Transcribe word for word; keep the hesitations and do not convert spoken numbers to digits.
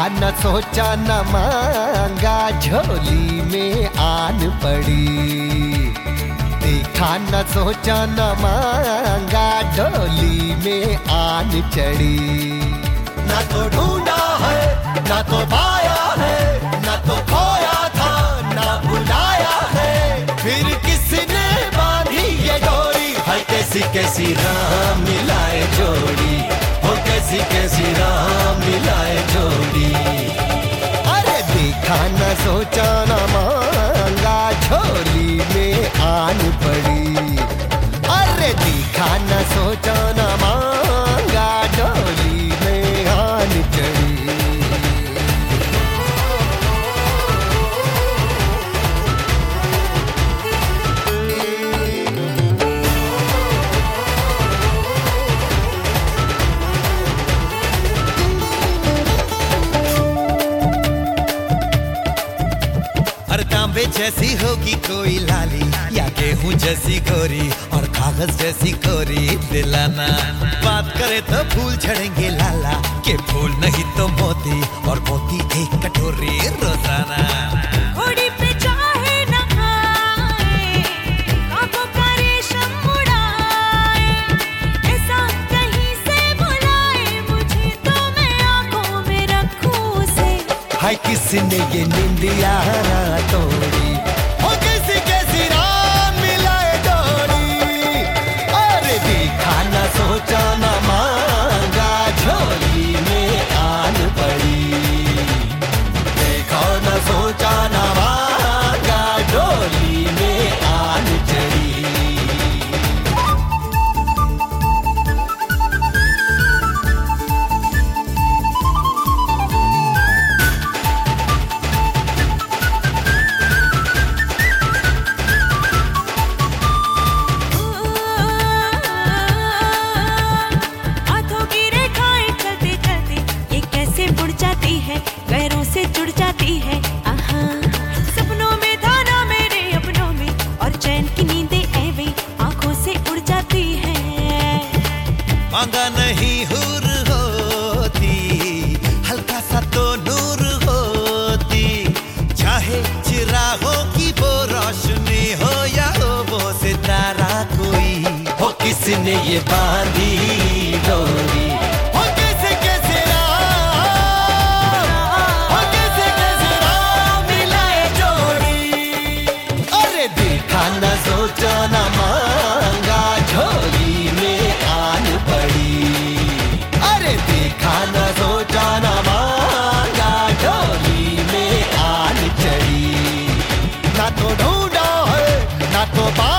न सोचा न मांगा, झोली में आन पड़ी। देखा न सोचा न मांगा, झोली में आन चढ़ी। ना तो ढूंढा है ना तो पाया है, ना तो खोया था ना बुलाया है, फिर किसने बांधी ये डोरी। है कैसी कैसी राह मिलाए जोड़ी, हो कैसी कैसी राह मिलाए जोड़ी। अरे देखा न सोचा न मांगा, झोली में आन पड़ी। अरे देखा न सोचा न मांगा, झोली में आन चढ़ी। तांबे जैसी होगी कोई लाली, या गेहूं जैसी गोरी और कागज जैसी कोरी दिलाना। बात करे तो फूल झड़ेंगे लाला, के फूल नहीं तो मोती, और मोती एक कटोरी रोजाना। घोड़ी पे चाहे न आए, आंखों का रेशम उड़ाए, ऐसा कहीं से बुलाए मुझे तो मैं आंखों में रखूं उसे। हाय किसने ये निंदिया तोड़ी, हो कैसी कैसी राह मिलाए डोरी। अरे देखा न सोचा न मांगा, झोली में आन पड़ी। देखा न सोचा न मांगा, झोली में आन चढ़ी। पैरों से जुड़ जाती है आहा, सपनों में धाना मेरे अपनों में, और चैन की नींदें ऐवे आंखों से उड़ जाती है। मांगा नहीं हुर होती, हल्का सा तो नूर होती, चाहे चिरागों की वो रोशनी हो या हो वो सितारा कोई। हो किसने ये बांधी डोरी, हो कैसे कैसे न सोचा न मांगा, झोली में आन पड़ी। अरे देखा न सोचा न मांगा, झोली में आन चढ़ी। ना तो ढूंढा है ना तो